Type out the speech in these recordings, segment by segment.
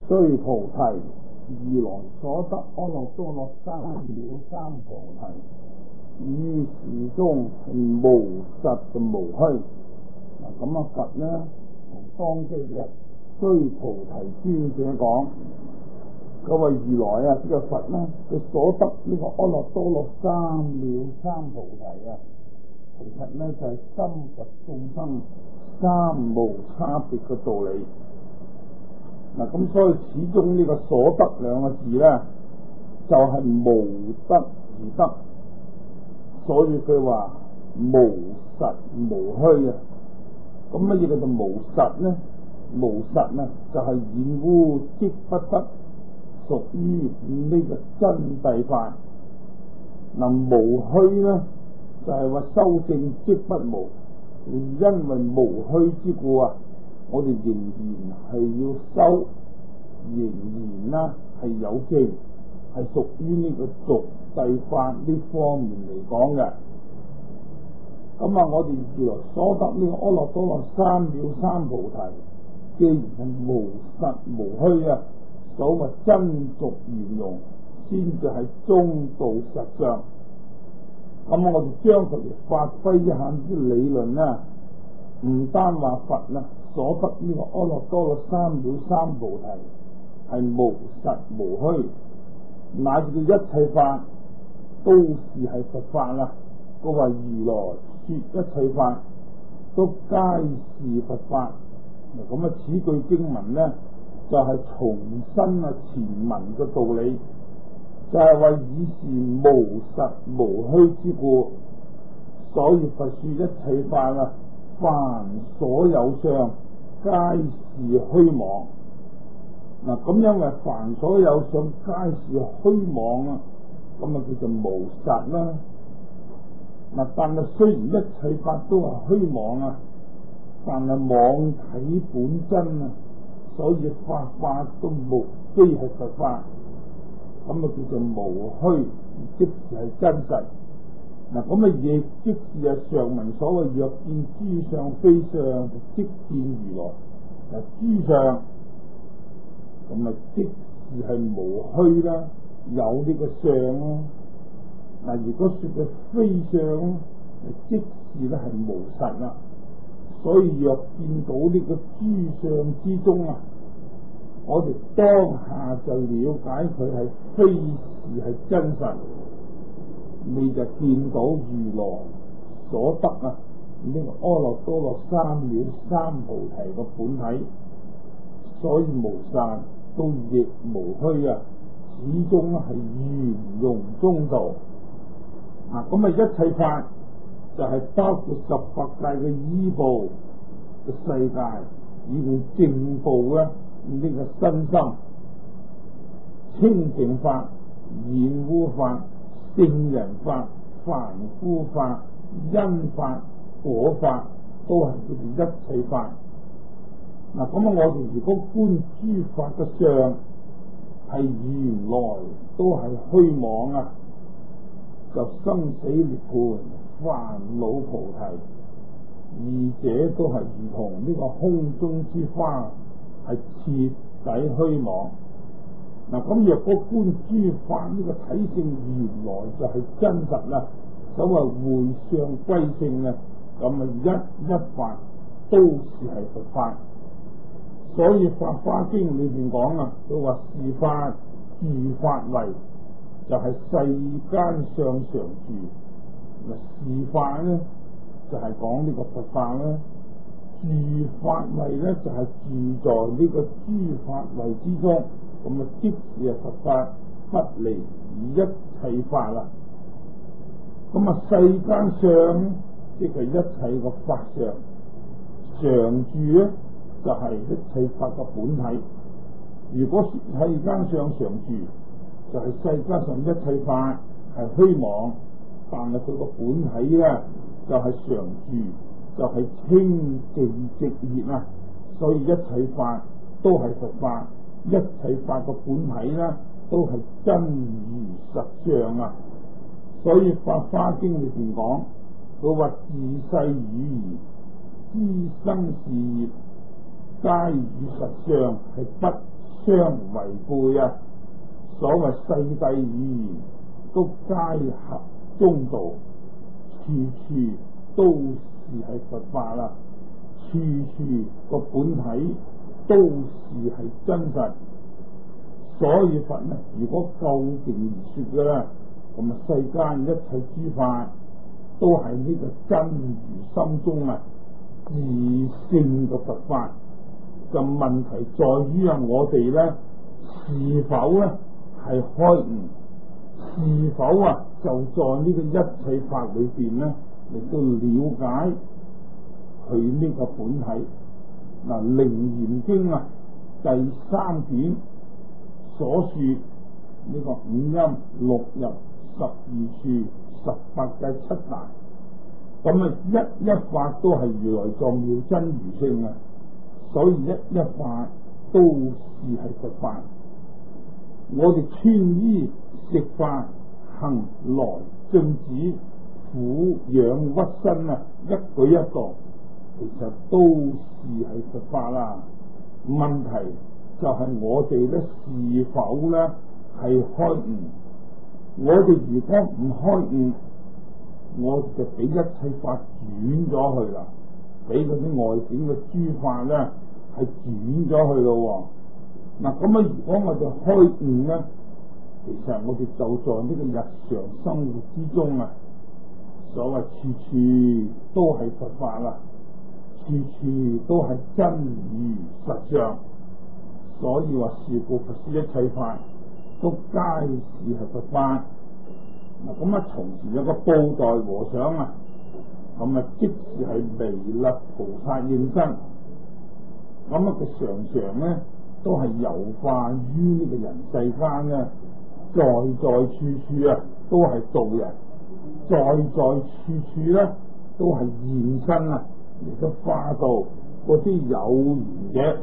須菩提，如來所得阿耨多羅三藐三菩提，於是中無實無虛。咁啊，佛呢同當機嘅須菩提尊者講，佢話如來啊，呢個佛呢，佢所得呢個阿耨多羅三藐三菩提啊，其實呢就係心佛眾生三無差別嘅道理。嗱，咁所以始終呢個所得兩個字呢，就係無得而得，所以佢話無實無虛啊。咁乜嘢叫做無實呢？無實呢就係染污即不得，屬於呢個真諦法。嗱，無虛呢就係話修正即不無，因為無虛之故啊，我哋仍然係要修，仍然啦係有正，係屬於呢個俗諦法呢方面嚟講嘅。咁啊，我哋如來所得呢個阿耨多羅三藐三菩提，既然係無實無虛啊，所謂真俗圓融，先至係中道實相。咁我哋將佢哋發揮一下啲理論啦，唔單話佛啊所得呢個阿耨多羅三藐三菩提係無實無虛，乃至到一切法都係佛法啦。佢話如來說一切法都皆是佛法。咁啊，此句經文呢就係重申啊前文嘅道理，就係話以是無實無虛之故，所以佛說一切法啊，凡所有相皆是虛妄。嗱，咁因為凡所有相皆是虛妄啊，咁啊叫做無實啦。嗱，但係雖然一切法都係虛妄啊，但係妄體本真啊，所以法都無非係佛法，咁啊叫做無虛，即是係真實。嗱，咁啊亦即是係上文所謂若見諸相非相，即見如來。嗱，諸相咁啊即是係無虛啦，有呢個相啦。嗱，如果說嘅非相，即是咧係無實啦。所以若見到呢個諸相之中啊，我哋當下就了解佢係非是係真實，你就見到如來所得啊呢個阿耨多羅三藐三菩提個本體。所以無實都亦無虛啊，始終係圓融中道。咁啊，一切法就係包括十法界嘅依報嘅世界，以用正報呢個身心，清淨法、染污法、聖人法、凡夫法、因法、果法，都係佢哋一切法。咁啊，我哋如果觀諸法嘅相，係原來都係虛妄啊，就生死涅槃、煩惱菩提，二者都係如同呢個空中之花，係徹底虛妄。咁若果觀諸法呢個體性原來就係真實啦，所謂會相歸性啊，咁啊一法都是係佛法。所以《法華經》裏邊講啊，佢話是法住法位，就係世間上常住。是法呢就係講呢個佛法啦，住法位呢就係住在呢個諸法位之中。咁啊，即是佛法不離一切法啦。咁啊，世間上即係一切個法上，常住呢就係一切法嘅本體。如果世間上常住，就係世間上一切法係虛妄，但係佢個本體呢就係常住，就係清淨直熱啊。所以一切法都係佛法，一切法嘅本體呢都係真如實相啊。所以《法華經》裏邊講，佢話自世語言知生事業，皆與實相係不相違背啊！所謂世諦語言都皆合中道，處處都是佛法啦，處處個本體都是真實。所以佛呢，如果究竟而說嘅咧，咁啊世間一切諸法都係呢個真如心中自性嘅佛法。就問題在於我哋咧是否咧係開悟，是否就在呢個一切法裏邊咧嚟到了解佢呢個本體。嗱，《楞嚴經》第3卷所說呢個五陰六入12處18界7大，咁一法都係如來藏妙真如性所以一法都是佛法。我哋穿衣食飯行來進止撫養屈身一舉一動，其實都是佛法啦。問題就係我哋咧是否咧係開悟？我哋如果唔開悟，我就俾一切法轉咗去啦，俾嗰啲外境嘅諸法咧係轉咗去咯。嗱，咁如果我哋開悟咧，其實我哋就在呢個日常生活之中所謂處處都係佛法啦，處處都係真如實相。所以話是故佛說一切法都皆是佛法。嗱，咁從前有個布袋和尚咁即是係彌勒菩薩應身。咁佢常常咧都係遊化於呢個人世間在在處處都係度人，在在處處咧都係現身嚟到化度嗰啲有緣嘅。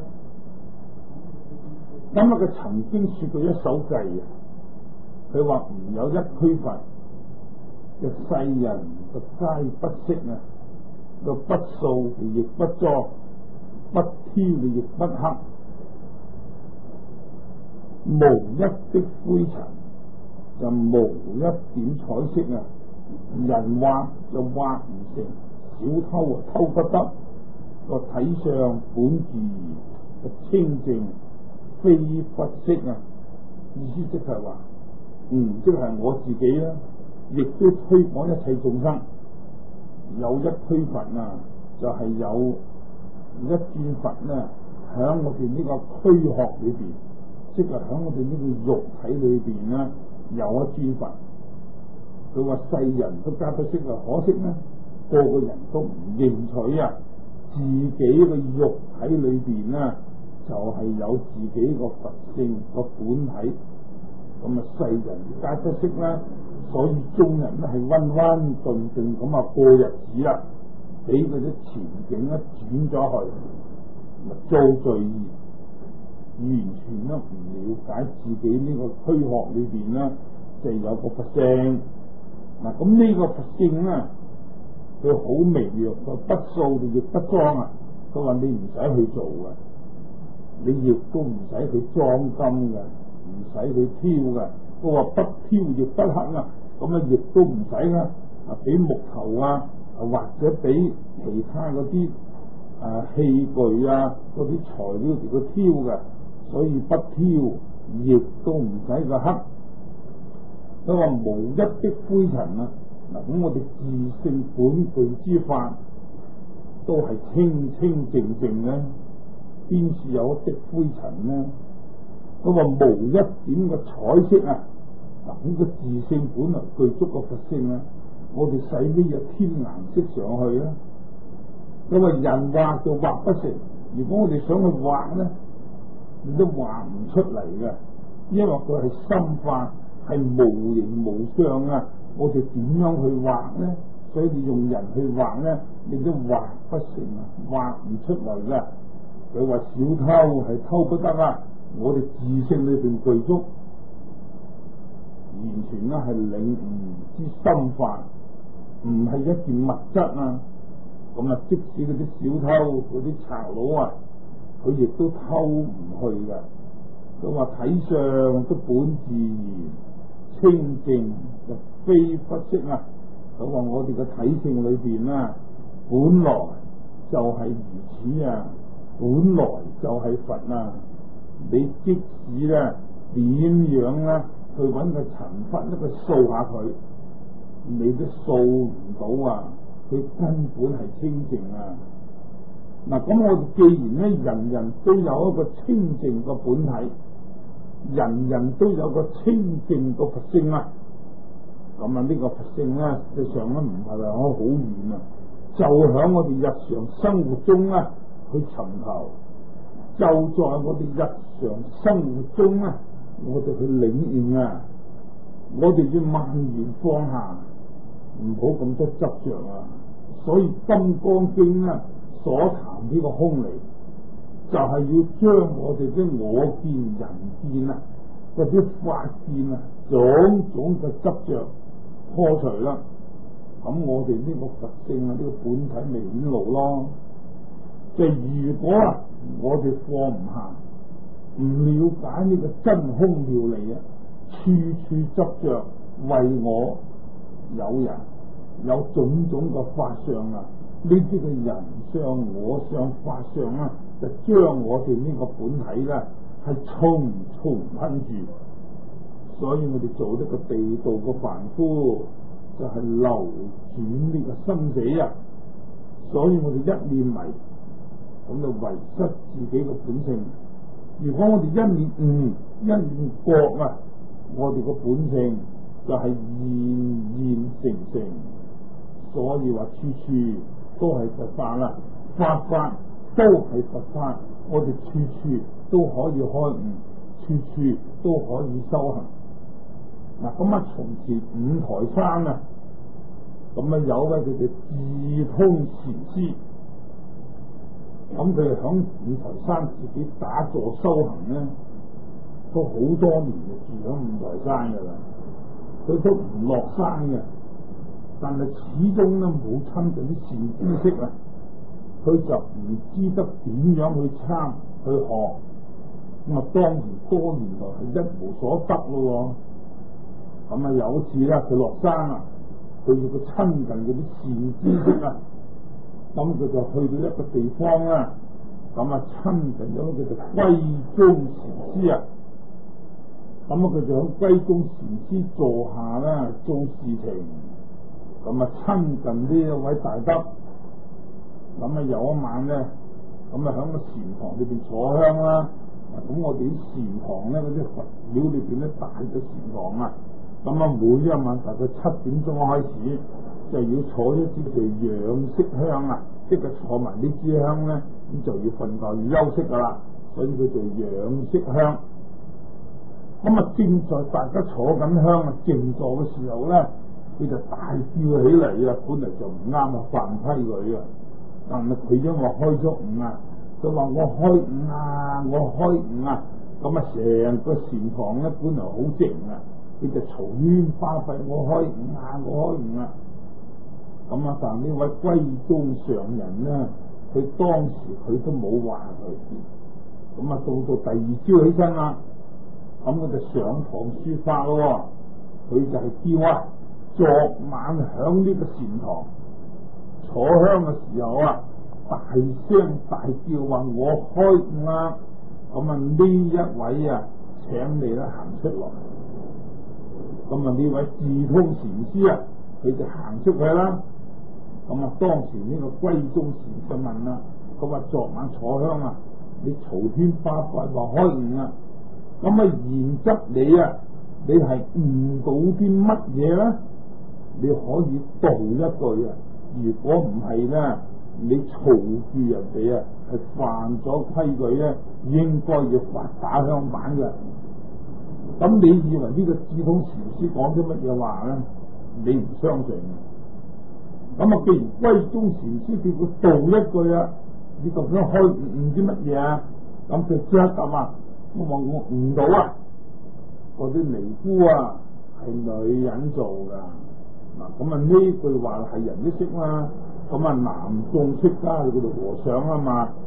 咁佢曾經說過一首偈佢話唔有一區佛嘅世人就皆不識個不掃亦不裝，不挑亦不黑，無一的灰塵就無一點彩色人畫就畫唔成，小偷偷不得，個體相本自然清淨非不識意思即係話即係我自己啦，亦都推廣一切眾生。有一區佛就係有一尊佛響我哋呢個軀殼裏邊，即係響我哋呢個肉體裏邊有一尊佛。佢話世人都皆不識可惜個個人都唔認取自己嘅肉體裏邊就係有自己個佛性個本體。咁世人皆不識所以眾人係溫溫頓頓咁過日子啦，俾嗰啲前景轉咗去，造罪業，完全唔了解自己呢個軀殼裏邊就有個佛性。嗱，咁呢個佛性佢好微弱，個不掃亦不裝佢話你唔使去做你亦都唔使去裝金唔使去挑佢話不挑亦不黑咁亦都唔使俾木頭或者俾其他嗰啲器具嗰啲材料嚟去挑所以不挑亦都唔使個黑。佢話無一的灰塵嗱，咁我哋自性本具之法都係清清淨淨邊處有一的灰塵佢話無一點嘅彩色嗱，咁個自性本來具足個佛性我哋使咩嘢添顏色上去佢話人畫就畫不成，如果我哋想去畫你都畫唔出嚟嘅，因為佢係心法，係無形無相我哋點樣去畫所以你用人去畫你都畫不成畫唔出嚟嘅。佢話小偷係偷不得我哋自性裏邊具足，完全係領悟之心法，唔係一件物質咁即使嗰啲小偷嗰啲賊佬佢亦都偷唔去嘅佢話體相都本自然清淨，就非不識啊。佢話我哋嘅體性裏邊啊，本來就係如此啊，本來就係佛啊。你即使咧點樣咧去揾個塵拂一個掃下佢，你都掃唔到啊！佢根本係清淨啊！嗱，咁我哋既然咧人人都有一個清淨嘅本體，人人都有個清淨嘅佛性啊！咁啊，呢個佛性咧，實際上咧唔係話好遠啊，就喺我哋日常生活中咧去尋求，就在我哋日常生活中咧，我哋去領悟啊！我哋要慢慢放下，唔好咁多執着啊！所以《金剛經》咧所談呢個空理，就係要將我哋嘅我見、人見啊，嗰啲法見啊，種種嘅執着破除啦。咁我哋呢個佛性啊，呢個本體咪顯露咯。就如果啊，我哋放唔下，唔了解呢個真空妙理啊，處處執着為我有人有種種嘅法相啊，呢啲嘅人相、我相、法相啊，就將我哋呢個本體咧係重重困住。所以我哋做呢個地道嘅凡夫，就係流轉呢個生死啊。所以我哋一念迷，咁就遺失自己嘅本性。如果我哋一念悟、一念覺啊，我哋個本性就係現現成成。所以話處處都係佛法啦，法法都係佛法，我哋處處都可以開悟，處處都可以修行。嗱，咁啊，從前五台山啊，咁啊有位佢哋智通禪師，咁佢哋響五台山自己打坐修行咧，都好多年就住響五台山噶啦，佢都唔落山嘅。但係始終咧冇親近啲善知識啊，佢就唔知得點樣去參去學，咁啊當然多年來係一無所得咯。咁啊有一次咧，佢落山啊，佢要佢親近嗰啲善知識啊，咁佢就去到一個地方啦，咁啊親近咗佢就歸宗禪師啊，咁啊佢就喺歸宗禪師座下啦做事情。咁啊親近呢一位大德，咁啊有一晚咧，咁啊喺個禪堂裏邊坐香啦。咁我哋啲禪堂咧，嗰啲佛廟裏邊咧大嘅禪堂啊，咁啊每一晚大概7點鐘開始，就要坐一支叫養息香啊，即係坐埋呢支香咧，咁就要瞓覺要休息噶啦，所以佢做養息香。咁啊正在大家坐緊香啊靜坐嘅時候咧，佢就大叫起嚟啊！本嚟就唔啱啊，犯規矩啊！但係佢因為開咗悟啊，佢話我開悟啊，我開悟啊！咁啊，成個禪堂咧本來好靜啊，佢就嘈喧巴閉，我開悟啊，我開悟啊！咁啊，但呢位歸宗上人咧，佢當時佢都冇話佢。咁啊，到第二朝起身啦，咁佢就上堂說法咯。佢就係叫啊！昨晚響呢個禪堂坐香嘅時候啊，大聲大叫話我開悟啦！咁啊呢一位啊，請你咧行出來。咁啊呢位智通禪師啊，佢就行出去啦。咁啊當時呢個歸宗禪就問啦，佢話昨晚坐香啊，你嘈喧巴閉話開悟啊，咁啊然則你啊，你係悟到啲乜嘢咧？你可以道一句啊！如果唔係咧，你嘈住人哋啊，係犯咗規矩咧，應該要罰打香板嘅。咁你以為呢個智通禪師講咗乜嘢話咧？你唔相信嘅。咁啊，既然歸宗禪師叫佢道一句啊，你究竟開悟啲乜嘢啊？咁佢即刻答啊！我話我悟到啊！嗰啲尼姑啊，係女人做噶。嗱，咁啊呢句話係人都識啦，咁啊南宋出家嗰度和尚啊嘛，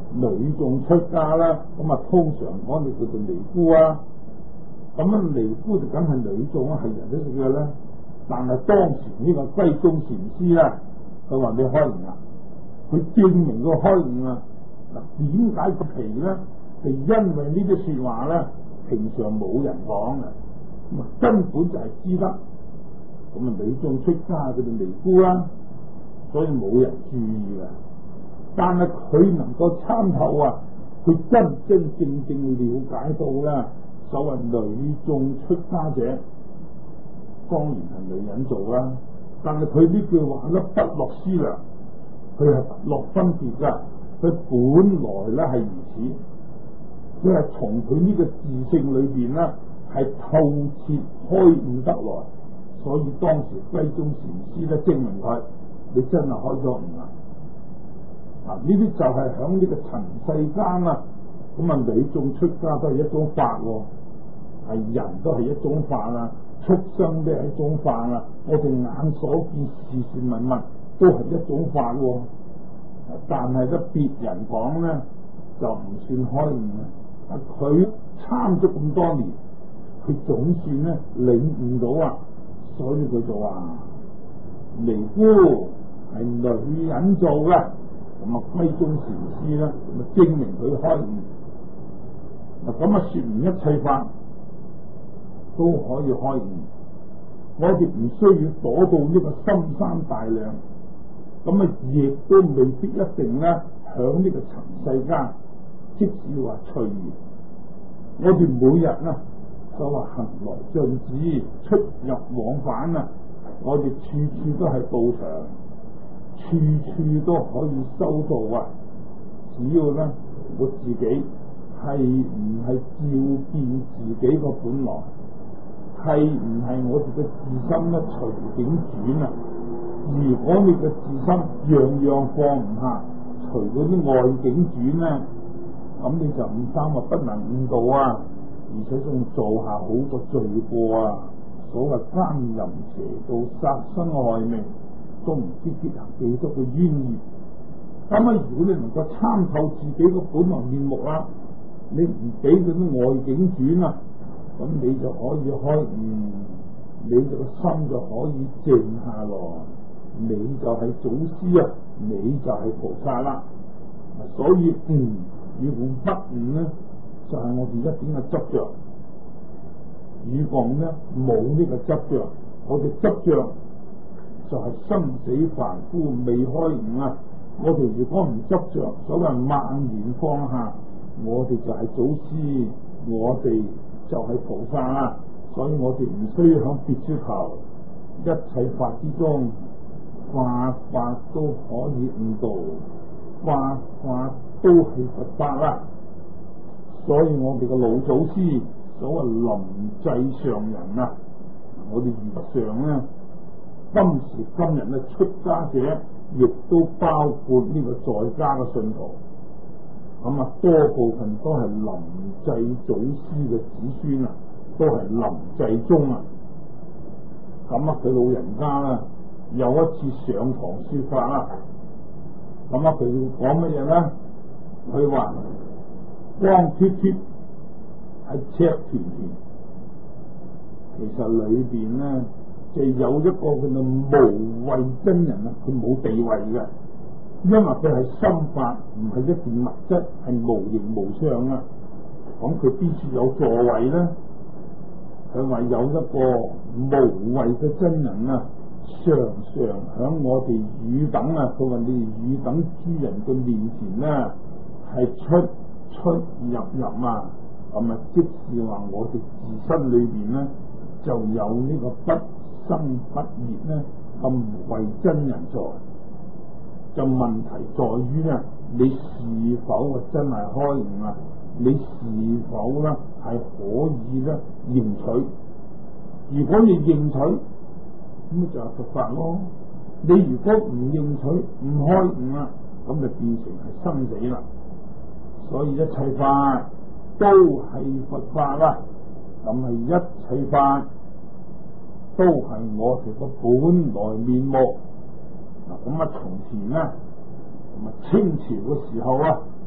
女眾出家啦，咁啊通常講你叫做尼姑啊，咁啊尼姑就梗係女眾啊，係人都食嘅啦。但係當時呢個歸宗禪師咧，佢話你開悟啦，佢證明佢開悟啊。嗱，點解個皮咧？就因為呢啲說話咧，平常冇人講嘅，咁啊根本就係知得。咁啊女眾出家佢哋尼姑啦，所以冇人注意嘅。但係佢能夠參透啊，佢真真正正了解到啦，所謂女眾出家者，當然係女人做啦。但係佢呢句話咧不落思量，佢係不落分別噶。佢本來咧係如此，佢係從佢呢個自性裏邊咧係透徹開悟得來，所以當時歸宗禪師咧證明佢，你真係開咗悟啦。嗱，呢啲就係響呢個塵世間啊，咁啊女眾出家都係一種法喎，係人都係一種法啊，畜生都係一種法啊，我哋眼所見事事物物都係一種法喎。但係咧別人講咧就唔算開悟啊！佢參咗咁多年，佢總算咧領悟到啊，所以佢就話尼姑係女人做嘅，咁啊歸宗禪師咧，咁啊證明佢開悟。嗱，咁啊說明一切法都可以開悟，我哋唔需要躲到呢個深山大嶺。咁啊，亦都未必一定咧，響呢個塵世間，即使話隨緣，我哋每日啊，所謂行來盡止，出入往返啊，我哋處處都係道場，處處都可以修道啊。只要咧，我自己係唔係照見自己個本來，係唔係我哋嘅自心咧隨境轉啊？如果你嘅自心樣樣放唔下，隨嗰啲外境轉咧，咁你就唔單話不能悟道啊，而且仲做下好多罪過啊！所謂奸淫邪盜、殺生害命，都唔知結下幾多個冤孽。咁啊，如果你能夠參透自己個本來面目啦，你唔俾嗰啲外境轉啊，咁你就可以開悟，你就個心就可以靜下來。你就係祖師啊，你就係菩薩啦。所以與共不悟咧，就係我哋一點嘅執着；與共咧冇呢個執着，我哋執着就係生死凡夫未開悟啊！我哋如果唔執着，所謂萬緣放下，我哋就係祖師，我哋就係菩薩啊！所以我哋唔需要向別處求，一切法之中。法法都可以悟道，法法都係佛法啦。所以我哋嘅老祖師所謂臨濟上人啊，我哋如上咧，今時今日咧出家者，亦都包括呢個在家嘅信徒。咁啊，多部分都係臨濟祖師嘅子孫啊，都係臨濟宗啊。咁啊，佢老人家啦。有一次上堂說法啦，咁啊佢講乜嘢咧？佢話光脱脱係赤團團，其實裏邊咧就有一個叫做無畏真人啊，佢冇地位嘅，因為佢係心法，唔係一件物質，係無形無相啊。咁佢邊處有座位咧？佢話有一個無畏嘅真人啊。常常響我哋汝等啊，佢話你哋汝等諸人嘅面前咧，係出入啊，咁啊，即是話我哋自身裏邊咧就有呢個不生不滅咧咁無畏真人在。就問題在於咧，你是否啊真係開悟啊？你是否咧係可以咧認取？如果你認取，咁就係佛法咯。你如果唔認取、唔開悟啦，咁就變成係生死啦。所以一切法都係佛法啦。咁係一切法都係我哋個本來面目。嗱，咁啊從前咧，咁啊清朝嘅時候啊，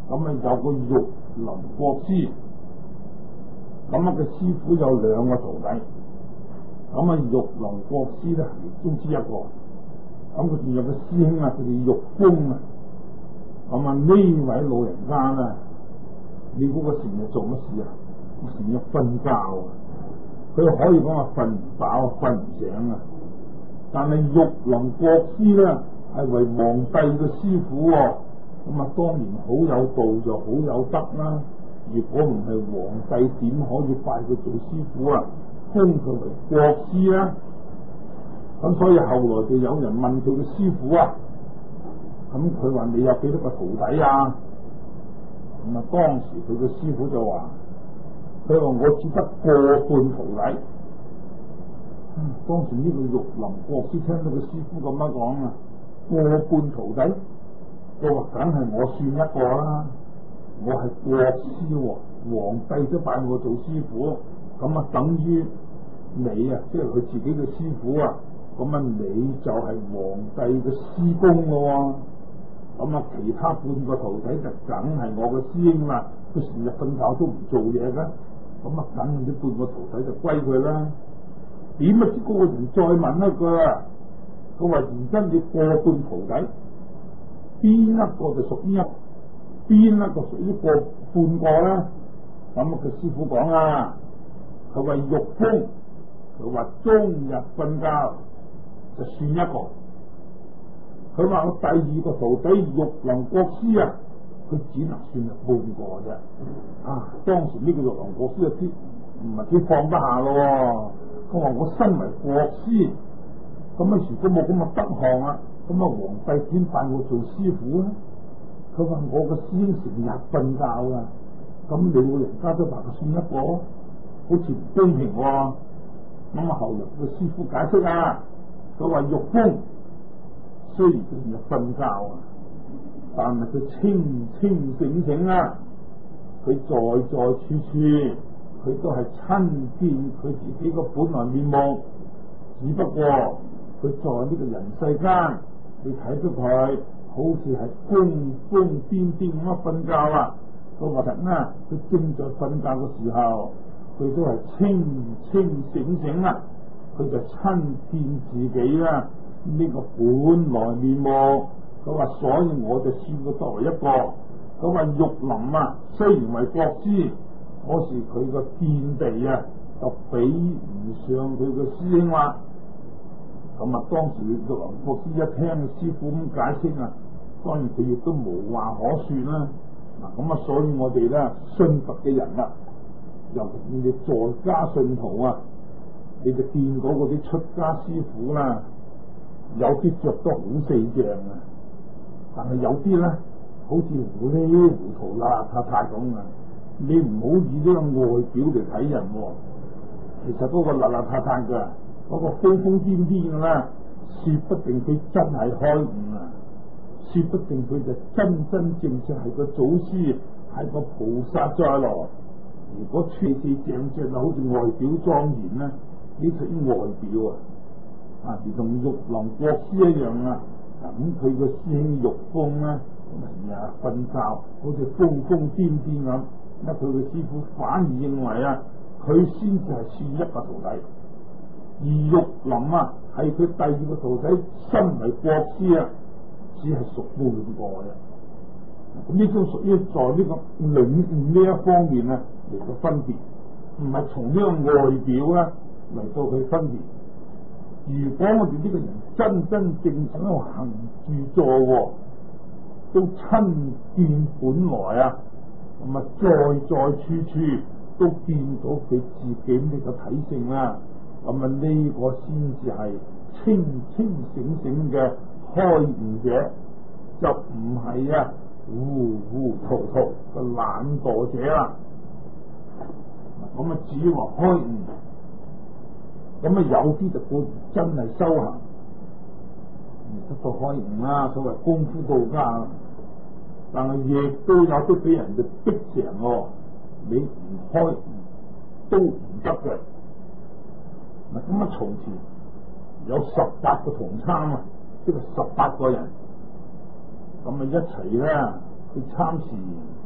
咁啊有個玉林國師，咁啊嘅師傅有兩個徒弟，咁啊玉林國師咧其中之一個，咁佢仲有個師兄啊，佢叫玉峰啊，咁啊呢位老人家咧，你估佢成日做乜事啊？成日瞓覺啊！佢可以講話瞓唔飽，瞓唔醒啊！但係玉林國師咧係為皇帝嘅師傅，咁啊當然好有道就好有德啦。如果唔係皇帝，點可以拜佢做師傅啊？封佢為國師啊！咁所以後來就有人問佢嘅師傅啊，咁佢話你有幾多個徒弟啊？咁啊當時佢嘅師傅就話，佢話我只得個半徒弟。當時呢個玉林國師聽到個師傅咁樣講啊，個半徒弟，佢話梗係我算一個啦，我係國師喎，皇帝都拜我做師傅，咁啊等於你啊，即係佢自己嘅師傅啊，咁啊你就係皇帝嘅師公咯，咁啊其他半個徒弟就梗係我嘅師兄啦，佢成日瞓覺都唔做嘢嘅，咁啊梗係啲半個徒弟就歸佢啦。點啊知嗰個人再問一句啊，佢話而家你個半徒弟，邊一個就屬於邊一個屬於個半個咧？咁啊個師傅講啊，佢話玉峰，佢話終日瞓覺就算一個。佢話我第二個徒弟玉林國師啊，佢只能算係半個啫。啊，當時呢個玉林國師有啲唔係幾放得下咯。佢話我身為國師，咁啊如果冇咁嘅德行啊，咁啊皇帝點拜我做師傅咧？佢話我個師兄成日瞓覺啊，咁你老人家都話佢算一個，好似唔公平喎。咁啊後來個師傅解釋啊，佢話玉峰雖然佢成日瞓覺啊，但係佢清清醒醒啊，佢在在處處佢都係親見佢自己個本來面目，只不過佢在呢個人世間，你睇到佢好似係瘋瘋癲癲咁樣瞓覺啊。到話實啊，佢正在瞓覺嘅時候，佢都係清清醒醒啊，佢就親見自己啦呢個本來面目。佢話所以我就算佢作為一個，佢話玉林啊，雖然為國師，可是佢個見地啊，就比唔上佢個師兄啦。咁啊，當時玉林國師一聽師傅咁解釋啊，當然佢亦都無話可說啦。嗱，咁啊，所以我哋咧信佛嘅人啦，尤其你哋在家信徒啊，你就見到嗰啲出家師傅啦，有啲着得好四正啊，但係有啲咧好似糊裏糊塗邋遢遢咁啊。你唔好以呢個外表嚟睇人，其實嗰個邋邋遢遢嘅，嗰個瘋瘋癲癲嘅啦，說不定佢真係開悟啊，說不定佢就真真正正係個祖師，係個菩薩再來。如果四四正正啊，好似外表莊嚴咧，呢屬於外表啊，如同玉林國師一樣啊。咁佢個師兄玉峰咧，成日瞓覺，好似瘋瘋癲癲咁。咁佢嘅師傅反而認為啊，佢先至係算一個徒弟，而玉林啊係佢第二個徒弟，身為國師啊，只係屬半個嘅。咁呢種屬於在呢個領悟呢一方面啊嚟到分別，唔係從呢個外表咧嚟到去分別。如果我哋呢個人真真正正喺度行住坐臥，都親見本來啊。咁啊，在在處處都見到佢自己呢個體性啦。咁啊，呢個先至係清清醒醒嘅開悟者，就唔係啊糊糊塗塗嘅懶惰者啦。咁啊，至於話開悟，咁啊有啲就固然真係修行，得到開悟啦，所謂功夫到家。但係亦都有啲俾人哋逼成喎，你唔開都唔得嘅。嗱，咁啊從前有18個同參啊，即係18個人，咁啊一齊咧去參禪。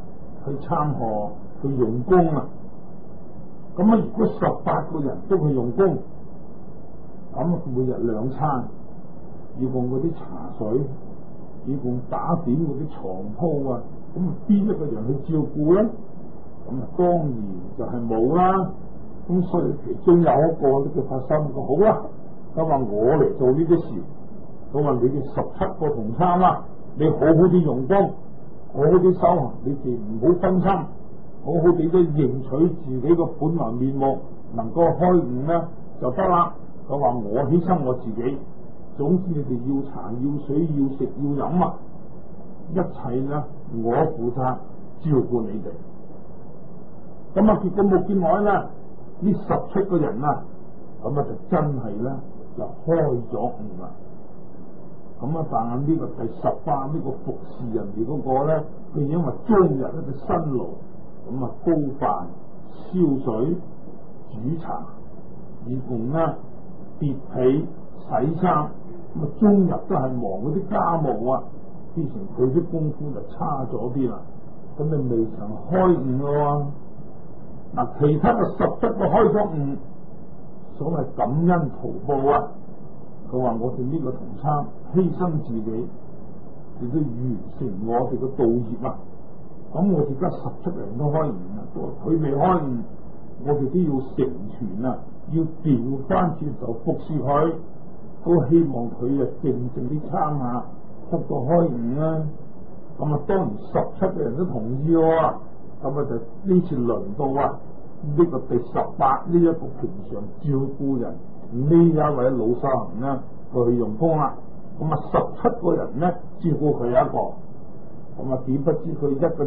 去參賀去用功啊。咁啊，如果18個人都去用功，咁每日2餐，要用嗰啲茶水，要用打點嗰啲床鋪啊，咁邊一個人去照顧咧？咁啊，當然就係冇啦。咁所以其中有一個呢叫發心個好啦，佢話我嚟做呢啲事，佢話你哋17個同參啦，你好好啲用功，好好啲修行，你哋唔好分心，好好地都認取自己個本來面目，能夠開悟咧就得啦。佢話我犧牲我自己，總之你哋要茶要水要食要飲啊，一切咧我負責照顧你哋。咁啊，結果冇見耐啦，呢17個人啊，咁啊就真係咧就開咗悟啦。咁啊，但係呢個第18呢個服侍人哋嗰個咧，佢因為終日咧就辛勞，咁啊煲飯、燒水、煮茶，以共咧疊被、洗衫，咁啊終日都係忙嗰啲家務啊，變成佢啲功夫就差咗啲啦。咁你未曾開悟咯。嗱，其他嘅17個開咗悟，所謂感恩圖報啊。佢話我哋呢個同參犧牲自己，亦都完成我哋嘅道業啊。咁我哋而家17人都開悟啊，佢未開悟，我哋都要成全啊，要調翻轉頭服侍佢，都希望佢啊靜靜啲參下，得到開悟啦。咁啊，當然17個人都同意喎。咁啊，就呢次輪到啊呢個第18呢一個平常照顧人呢一位老修行咧，佢去用功啦。咁啊17個人咧照顧佢一個，咁啊點不知佢1個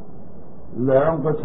7、2個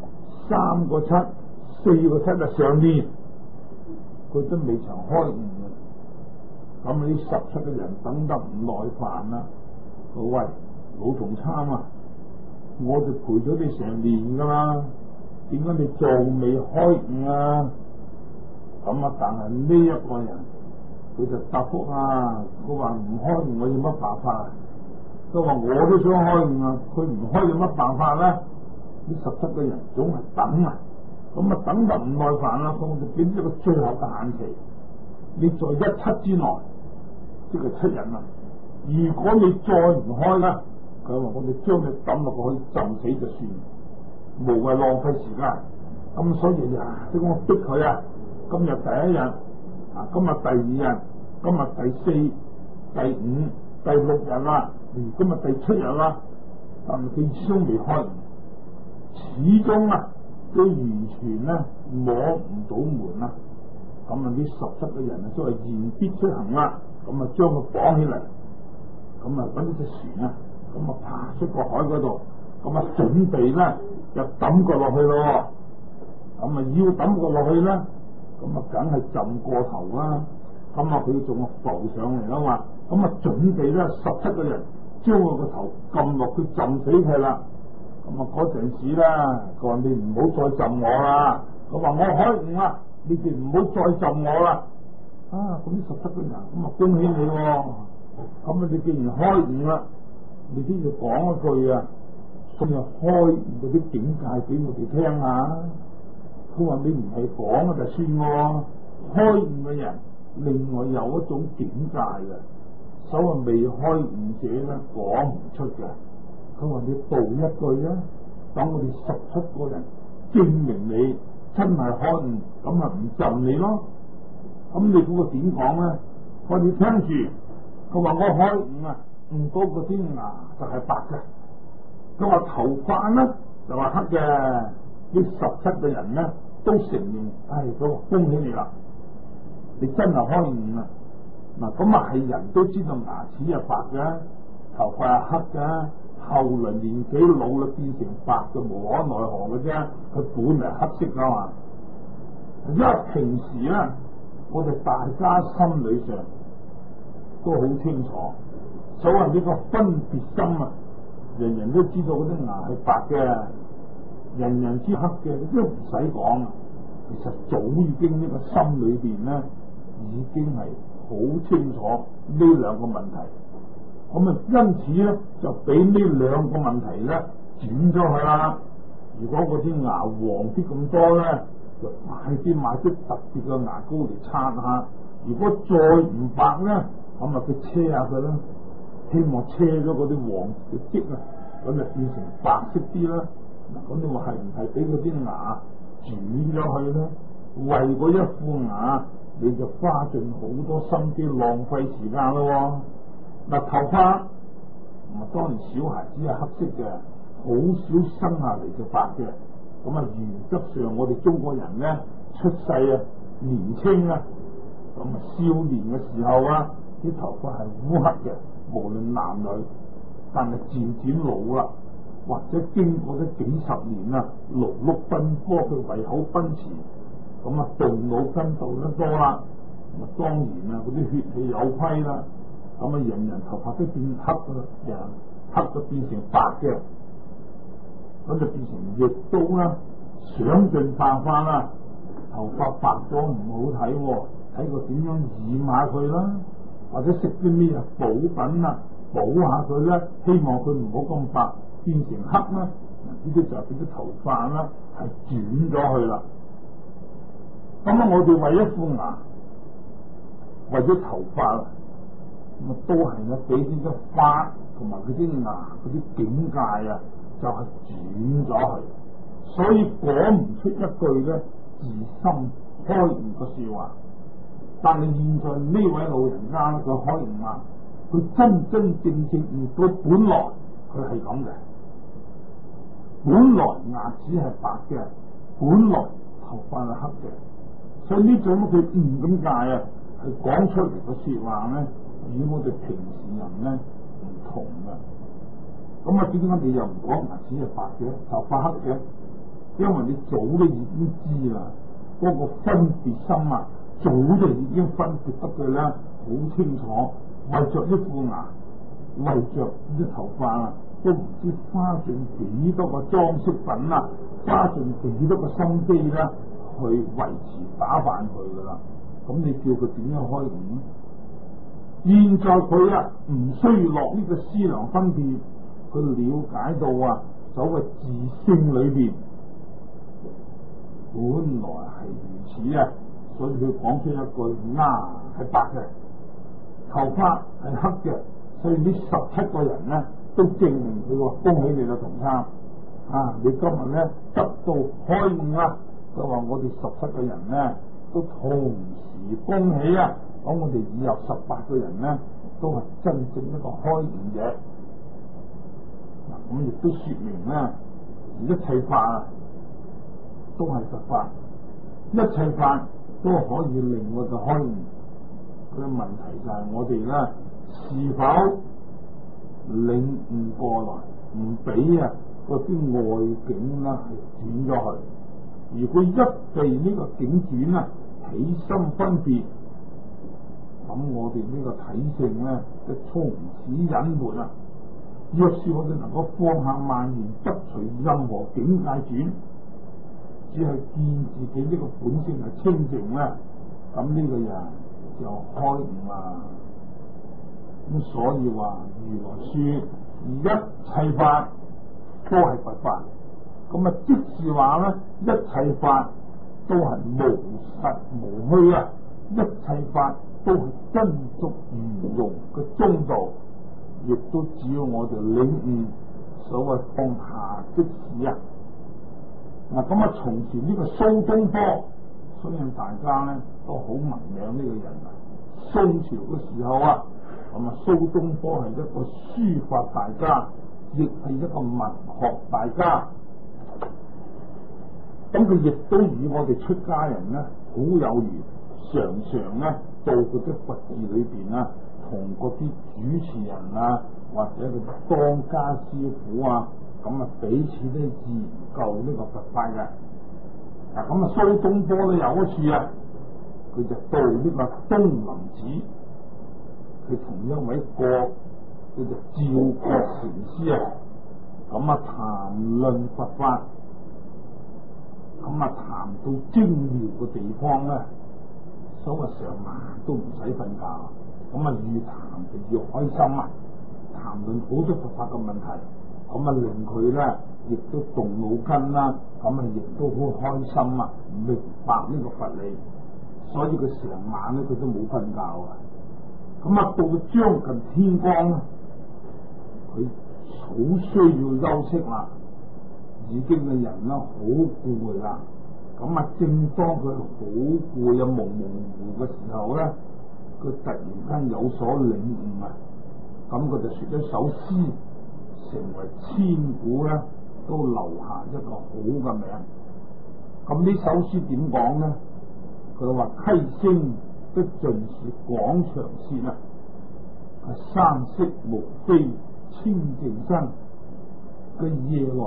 7、3個7、4個7就上年，佢都未曾開悟嘅。咁呢17個人等得唔耐煩啦，佢喂老同參啊！我就陪咗你成年噶啦，點解你仲未開悟啊？咁啊，但係呢一個人佢就答覆啊，佢話唔開悟我有乜辦法啊？佢話我都想開悟啊，佢唔開有乜辦法咧？呢17個人總係等啊，咁啊等得唔耐煩啦，咁就俾咗個最後嘅限期，你在17之內，即係7人啊！如果你再唔開咧，佢話我哋將你抌落去浸死就算，無謂浪費時間。咁所以啊，即係我逼佢啊，今日第1日啊，今日第2日，今日第4、第5、第6日啦，今日第7日啦，但係佢始終未開，始終啊都完全咧摸唔到門啦。咁啊，呢17個人啊，所謂言必出行啦，咁啊將佢綁起嚟，咁啊揾呢隻船啊。咁啊，爬出個海嗰度，咁啊準備咧就抌個落去咯。咁啊要抌個落去咧，咁啊梗係浸過頭啦。咁啊佢仲浮上嚟啦嘛。咁啊準備咧17個人將我個頭撳落去浸死佢啦。咁啊嗰陣時咧，佢話你唔好再浸我啦。佢話我開悟啦，你哋唔好再浸我啦。啊，咁呢17個人，咁啊恭喜你喎。咁啊你既然開悟啦，你都要講一句啊，咁就開嗰啲境界俾我哋聽下。佢話你唔係講就算喎，開悟嘅人另外有一種境界嘅，所謂未開悟者咧講唔出嘅。佢話你道一句啊，等我哋17個人證明你真係開悟，咁啊唔浸你咯。咁你估佢點講咧？我哋聽住，佢話我開悟啊！唔多嗰啲牙就係白嘅，佢話頭髮咧就話黑嘅。呢17個人咧都承認，佢話恭喜你啦，你真係開悟啦。嗱，咁啊係人都知道牙齒係白嘅，頭髮係黑嘅，後來年紀老啦變成白就無可奈何嘅啫。佢本嚟黑色噶嘛，因為平時咧我哋大家心理上都好清楚。所謂呢個分別心啊，人人都知道嗰啲牙係白嘅，人人知黑嘅，都唔使講啊。其實早已經呢個心裏邊咧，已經係好清楚呢2個問題。咁啊，因此咧就俾呢2個問題咧轉咗去啦。 如果嗰啲牙黃啲咁多咧，就快啲買啲特別嘅牙膏嚟刷下。如果再唔白咧，咁啊佢車下佢啦，希望車咗嗰啲黃嘅跡啊，咁就變成白色啲啦。嗱，咁你話係唔係俾嗰啲牙轉咗去咧？為嗰一副牙，你就花盡好多心機，浪費時間咯。嗱，頭髮咁啊，當然小孩子係黑色嘅，好少生下嚟就白嘅。咁啊，原則上我哋中國人咧出世啊年青啊，咁啊少年嘅時候啊，啲頭髮係烏黑嘅，無論男女。但係漸漸老啦，或者經過咗幾十年啊，勞碌奔波，佢胃口奔馳，咁啊動腦筋動得多啦，咁啊當然啊嗰啲血氣有虧啦，咁啊人頭髮都變黑啦，人黑就變成白嘅，咁就變成亦都啦，想盡辦法啦，頭髮白咗唔好睇，睇佢點樣染下佢啦，或者食啲咩補品啊補下佢咧，希望佢唔好咁白變成黑啦，呢啲就係佢啲頭髮啦係轉咗去啦。咁啊，我哋為一副牙，為咗頭髮，咁啊都係咧俾啲嘅髮同埋佢啲牙嗰啲境界啊，就係轉咗去，所以講唔出一句咧自心開悟嘅說話。但係現在呢位老人家咧，佢開悟啊，佢真真正正悟到本來佢係咁嘅，本來牙齒係白嘅，本來頭髮係黑嘅。所以呢種佢悟咁解啊，係講出嚟嘅說話咧，與我哋平時人咧唔同嘅。咁啊，點解你又唔講牙齒係白嘅，頭髮黑嘅？因為你早都已經知啦，嗰個分別心啊，早就已經分別得佢咧好清楚。為着一副牙，為着啲頭髮啊，都唔知花盡幾多個裝飾品啊，花盡幾多個心機啦。去維持打扮佢噶啦，咁你叫佢點樣開悟呢？現在佢啊唔需要落呢個思量分別，佢了解到啊所謂自性裏邊本來係如此啊，所以佢講出一句牙係白嘅，頭髮係黑嘅，所以呢17個人咧都證明佢話恭喜你啦，同參啊！你今日咧得到開悟啦！佢話我哋17個人咧都同時恭喜啊！咁我哋以後18個人咧都係真正一個開悟者。嗱，咁亦都說明咧，一切法都係佛法，一切法都可以令我哋開悟。佢嘅問題就係我哋咧是否領悟過來，唔俾啊嗰啲外境啦係轉咗去。如果一被呢個境轉啊，起心分別，咁我哋呢個體性咧就從此隱沒啊！若是我哋能夠放下萬緣，不隨任何境界轉，只係見自己呢個本性係清淨咧，咁呢個人就開悟啦。咁所以話如來說一切法都係佛法。咁啊，即是話咧，一切法都係無實無虛啊！一切法都係真俗圓融嘅中道，亦都只要我哋領悟所謂放下即是啊！嗱，咁啊，從前呢個蘇東坡，相信大家咧都好聞名呢個人啊。宋朝嘅時候啊，咁啊，蘇東坡係一個書法大家，亦係一個文學大家。咁佢亦都與我哋出家人咧好有緣，常常咧到嗰啲佛寺裏邊啊，同嗰啲主持人啊，或者嗰啲當家師傅啊，咁啊彼此都研究呢個佛法嘅。嗱，咁啊蘇東坡咧有一次啊，佢就到呢個東林寺，佢同一位國叫做趙國禪師啊，咁啊談論佛法。咁啊，談到精妙嘅地方咧，所謂成晚都唔使瞓覺，咁啊越談就越開心啊！談論好多佛法嘅問題， 咁啊令佢咧亦都動腦筋啦，咁啊亦都好開心啊，明白呢個佛理，所以佢成晚咧佢都冇瞓覺啊。咁啊到咗將近天光咧，佢好需要休息啦，已經嘅人咧好攰啦。咁啊正當佢好攰啊蒙蒙糊嘅時候咧，佢突然間有所領悟啊，咁佢就說咗首詩，成為千古咧都留下一個好嘅名。咁呢首詩點講咧？佢話溪聲不盡是廣長舌啊，山色無非清淨身，佢夜來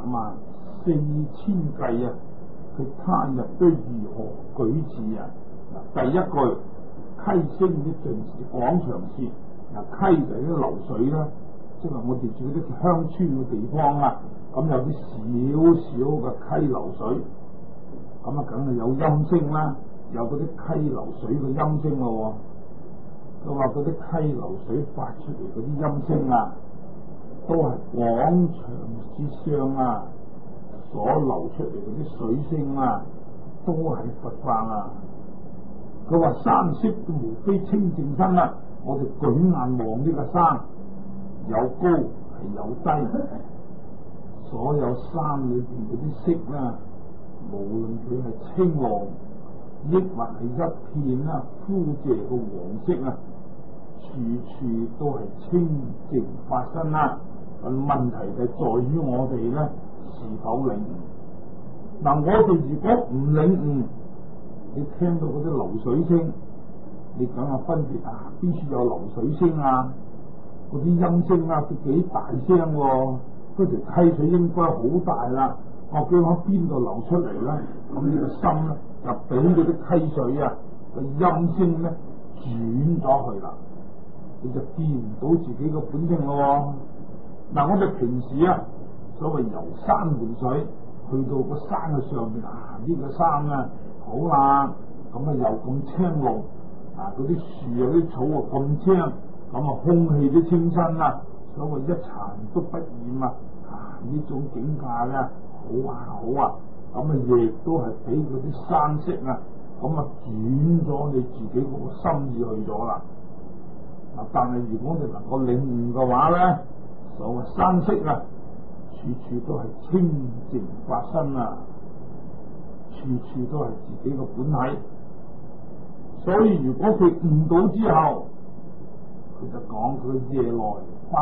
84000計啊，佢他日都如何舉止啊？嗱，第一句溪聲不盡是廣長舌，嗱溪就係啲流水啦，即係我哋住嗰啲鄉村嘅地方啊，咁有啲少少嘅溪流水，咁啊梗係有音聲啦。有嗰啲溪流水嘅音聲咯，佢話嗰啲溪流水發出嚟嗰啲音聲啊，都係廣長舌上啊所流出嚟嗰啲水聲啊，都係佛法啊。佢話山色都無非清淨身啊，我哋舉眼望呢個山，有高係有低，所有山裏邊嗰啲色啦，無論佢係青黃，抑或係一片啦枯謝嘅黃色啊，處處都係清淨法身啦。問題就在於我哋咧是否領悟。嗱，我哋如果唔領悟，你聽到嗰啲流水聲，你梗係分別啊邊處有流水聲啊，嗰啲音聲啊都幾大聲喎，嗰條溪水應該好大啦，究竟喺邊度流出嚟咧？咁呢個心咧就俾嗰啲溪水啊個音聲咧轉咗去啦，你就見唔到自己個本性咯。嗱，我哋平時啊所謂遊山玩水，去到個山嘅上面啊，呢個山啊好啦，咁啊又咁青綠啊，嗰啲樹啊啲草啊咁青，咁啊空氣都清新啦，所謂一塵都不染啊，呢種境界咧好啊好啊，咁啊亦都係俾嗰啲山色啊，咁啊轉咗你自己嗰個心意去咗啦。嗱，但係如果你能夠領悟嘅話咧，所謂山色啊，處處都係清淨法身啊，處處都係自己嘅本體。所以如果佢悟到之後，佢就講佢夜來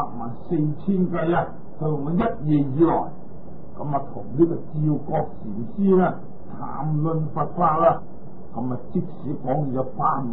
84000計啊，佢用咗一夜以來，咁啊同呢個趙國禪師咧談論佛法啦，咁啊即使講有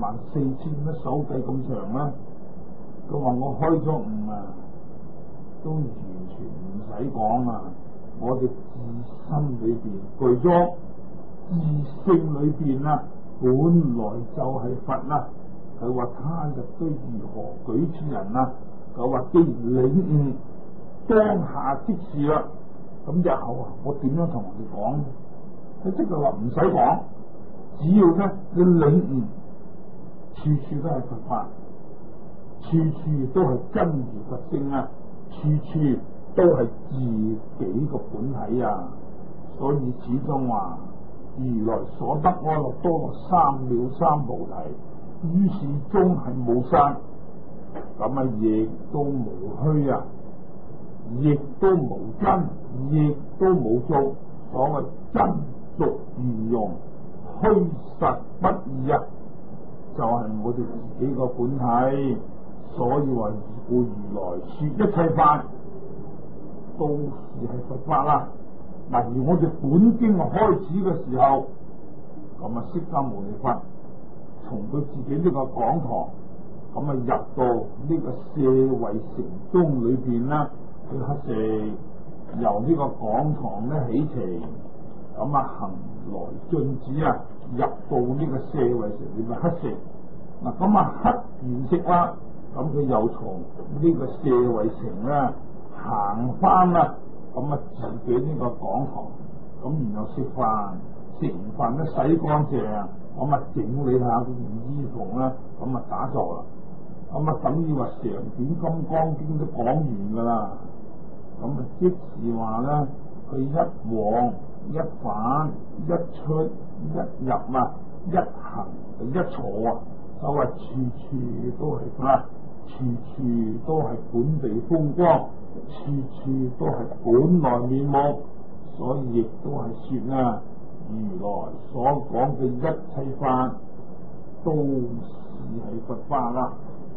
84000嘅手計咁長啦，佢話我開咗悟啊，都完全唔使講啊！我哋自身裏邊具足自性裏邊啊，本來就係佛啦。佢話他日都如何舉此人啊？佢話既然領悟當下即是啦，咁日後啊，我點樣同人哋講咧？佢即係話唔使講，只要咧你領悟，處處都係佛法，處處都係真如佛性啊！處處都係自己個本體啊，所以始終話如來所得阿耨多羅三藐三菩提，於是中係冇生，咁啊亦都無虛啊，亦都無真，亦都冇俗，所謂真俗圓融，虛實不二啊，就係我哋自己個本體。所以話故如來說一切法都是係佛法啦。嗱，而我哋本經開始嘅時候，咁啊釋迦牟尼佛從佢自己呢個講堂，咁啊入到呢個舍衛城中裏邊啦，佢乞食由呢個講堂咧起程，咁啊行來進止啊，入到呢個舍衛城裏邊乞食。嗱，咁啊乞完食啦。咁佢又從呢個舍衛城咧行翻啦，咁啊自己呢個講堂，咁然後食飯，食完飯咧洗乾淨，咁啊整理下嗰件衣服啦，咁啊打坐啦，咁啊等於話成卷金剛經都講完噶啦。 咁啊即是話咧，佢一往一返一出一入啊，一行一坐啊，所謂處處都係法，處處都係本地風光，處處都係本來面目，所以亦都係說啊，如來所講嘅一切法都係佛法啦，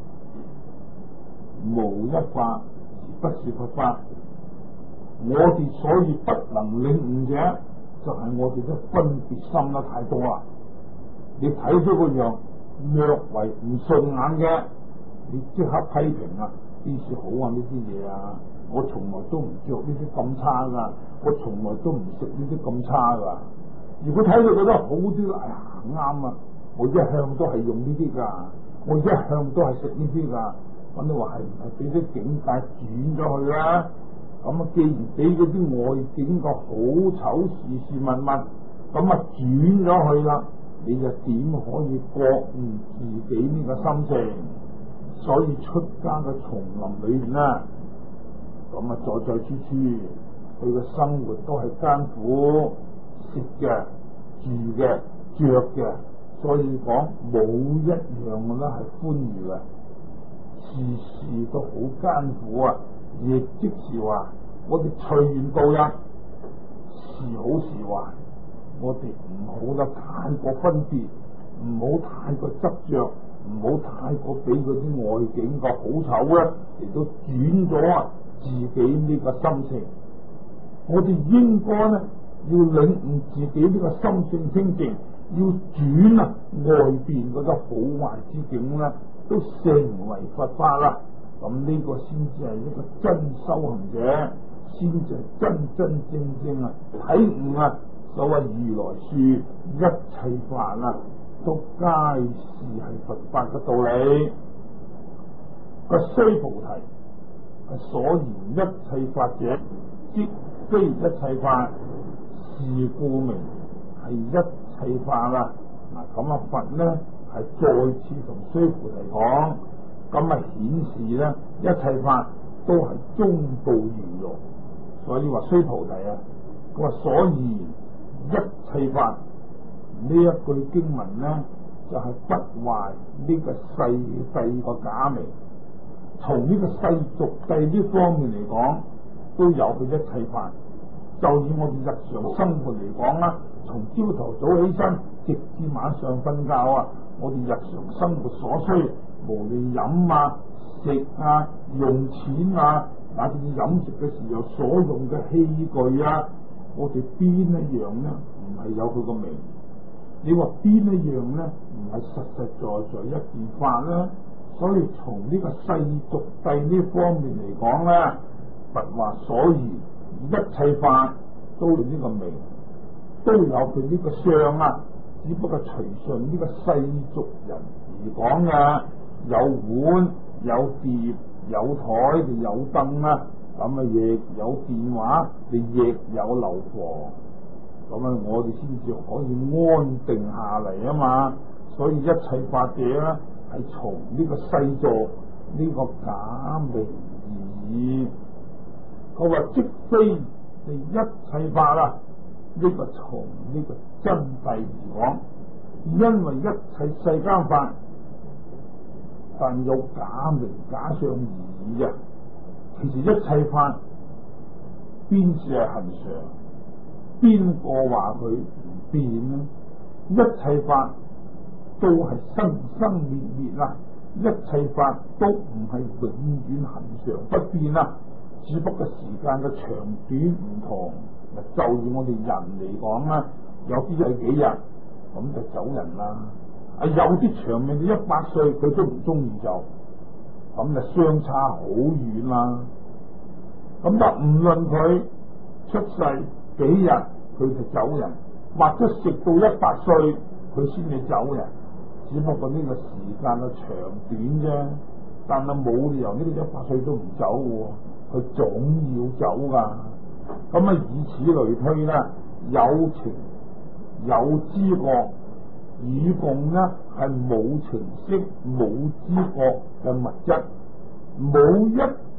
無一法而不是佛法。我哋所以不能領悟者，就係我哋嘅分別心得太多啦。你睇咗個樣略為唔順眼嘅，你即刻批評啊，邊處好啊呢啲嘢啊，我從來都唔着呢啲咁差噶，我從來都唔食呢啲咁差噶。如果睇到覺得好啲，哎呀啱啊，我一向都係用呢啲噶，我一向都係食呢啲噶，咁你話係唔係俾啲境界轉咗去啦？咁啊，既然俾嗰啲外境個好醜事事物物，咁啊轉咗去啦，你就點可以覺悟自己呢個心情？所以出家嘅叢林裏面啦，咁啊在處處佢嘅生活都係艱苦，食嘅、住嘅、着嘅，所以講冇一樣嘅咧係歡愉嘅，事事都好艱苦啊！亦即是話，我哋隨緣度日，是好是壞，我哋唔好得太過分別，唔好太過執着，唔好太過俾嗰啲外境嘅好醜咧，亦都轉咗自己呢個心情。我哋應該咧要領悟自己呢個心性清淨，要轉啊外邊嗰啲好壞之境咧，都成為佛法啦。咁呢個先至係一個真修行者，先至係真真正正啊體悟啊所謂如來說一切法啊，都皆是係佛法嘅道理。個須菩提所言一切法者，即非一切法，是故名係一切法啦。嗱咁啊，佛咧係再次同須菩提講。咁啊顯示咧，一切法都係中道圓融，所以話須菩提啊，佢話所言一切法呢一句經文咧，就係、是、不壞呢個世諦個假名。從呢個世俗諦呢方面嚟講，都有佢一切法。就以我哋日常生活嚟講啦，從朝頭早起身直至晚上瞓覺啊，我哋日常生活所需。無論飲啊、食啊、用錢啊，乃至飲食嘅時候所用嘅器具啊，我哋邊一樣呢？唔係有佢個名？你話邊一樣呢？唔係實實在在一件法呢？所以從呢個世俗諦呢方面嚟講呢，佛話所言一切法都有呢個名，都有佢呢個相啊，只不過隨順呢個世俗人而講嘅。有碗有碟有台就有燈啦，咁啊亦有電話，你亦有樓房，咁啊我哋先至可以安定下嚟啊嘛。所以一切法者咧係從呢個世俗呢個假名而已。佢話即非係一切法啦，呢個從呢個真諦而講，因為一切世間法。但有假名假相而已啊！其實一切法邊是係恆常？邊個話佢唔變呢？一切法都係生生滅滅啦，一切法都唔係永遠恆常不變啦，只不過時間嘅長短唔同。就以我哋人嚟講啦，有啲係幾日咁就走人啦。有啲長命到100歲，佢都唔中意走，咁就相差好遠啦。咁就唔論佢出世幾日，佢就走人，或者食到100歲，佢先至走人。只不過呢個時間嘅長短啫，但係冇理由呢個100歲都唔走喎，佢總要走噶。咁啊，以此類推啦，有情有知覺。與共呢係冇情識冇知覺嘅物質，冇一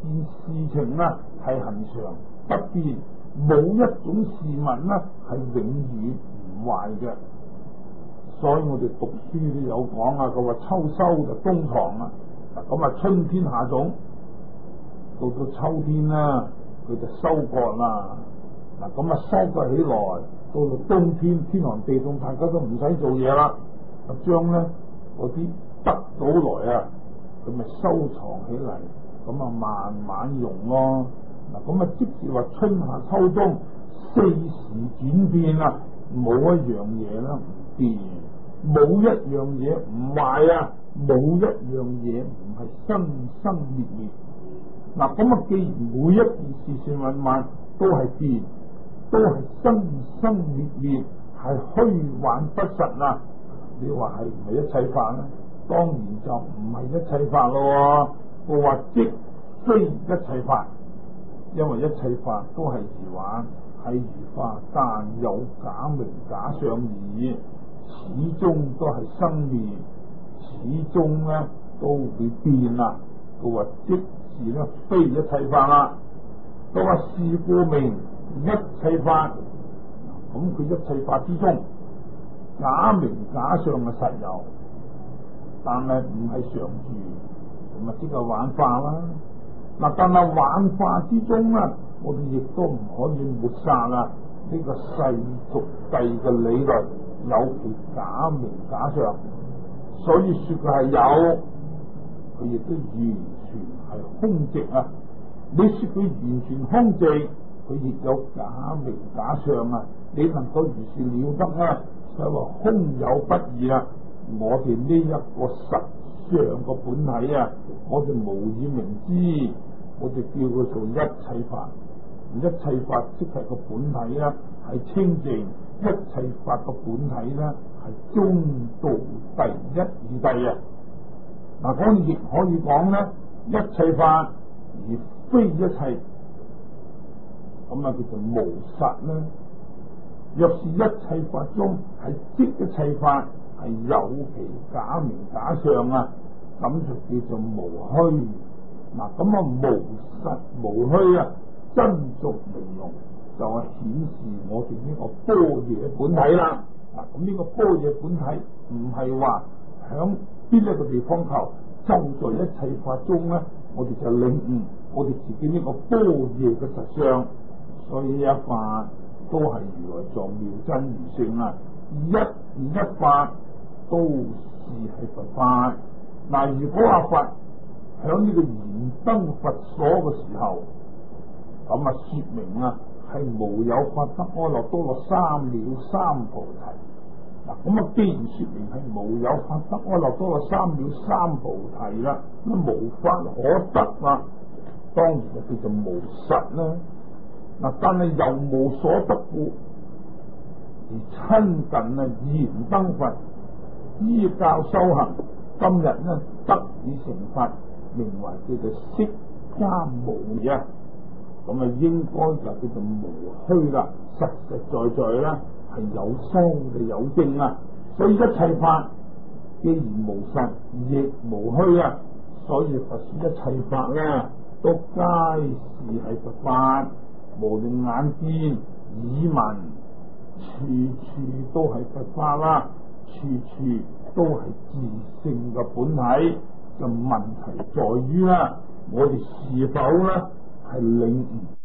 件事情呢係恆常不變，冇一種事物呢係永遠唔壞嘅。所以我哋讀書都有講啊，佢話秋收就冬藏啊。咁啊，春天下種，到秋天啦，佢就收割啦。嗱，咁啊收割起來，到冬天天寒地凍，大家都唔使做嘢啦，將咧嗰啲得到來啊，佢咪收藏起嚟，咁啊慢慢用咯。嗱，咁啊即是話春夏秋冬四時轉變啊，冇一樣嘢啦唔變，冇一樣嘢唔壞啊，冇一樣嘢唔係生生滅滅。嗱，咁啊既然每一件事事物物都係變，都係生生滅滅，係虛幻不實啊！你話係唔係一切法咧？當然就唔係一切法咯。我話即非一切法，因為一切法都係如幻，係如化，但有假名假相而已，始終都係生滅，始終咧都會變啦。佢話即是咧非一切法啦。佢話是故名一切法。咁佢一切法之中，假名假相嘅實有，但係唔係常住，咁啊即係幻化啦。嗱，但係幻化之中咧，我哋亦都唔可以抹殺啦呢個世俗諦嘅理論，有其假名假相，所以說佢係有，佢亦都完全係空寂啊！你說佢完全空寂，佢亦有假名假相啊！你能夠如是了得啊？所以話空有不二啊！我哋呢一個實相個本體啊，我哋無以明知，我哋叫佢做一切法。一切法即係個本體啦，係清淨；一切法個本體咧係中道第一義諦啊！嗱，講亦可以講咧，一切法而非一切，咁啊叫做無實啦。若是一切法中係即一切法，係有其假名假相啊，咁就叫做無虛。嗱，咁啊無實無虛啊，真俗明用，就係顯示我哋呢個般若本體啦。嗱，咁呢個般若本體唔係話響邊一個地方求，就在一切法中咧，我哋就領悟我哋自己呢個般若嘅實相。所以一法都係如來藏妙真如性啊！一法都是係佛法。嗱，如果阿佛響呢個燃燈佛所嘅時候，咁啊說明啊係無有法得阿耨多羅三藐三菩提。嗱，咁啊既然說明係無有法得阿耨多羅三藐三菩提啦，咁無法可得啦，當然就叫做無實啦。嗱，但係由無所得故，而親近啊燃燈佛，依教修行，今日呢得以成佛，名為叫做釋迦牟尼啊！咁啊應該就叫做無虛啦，實實在在啦係有修嘅有證啊！所以一切法既然無實亦無虛啊，所以佛說一切法咧都皆是係佛法。無論眼見耳聞，處處都係佛法啦，處處都係自性嘅本體。就問題在於啦，我哋是否咧係領悟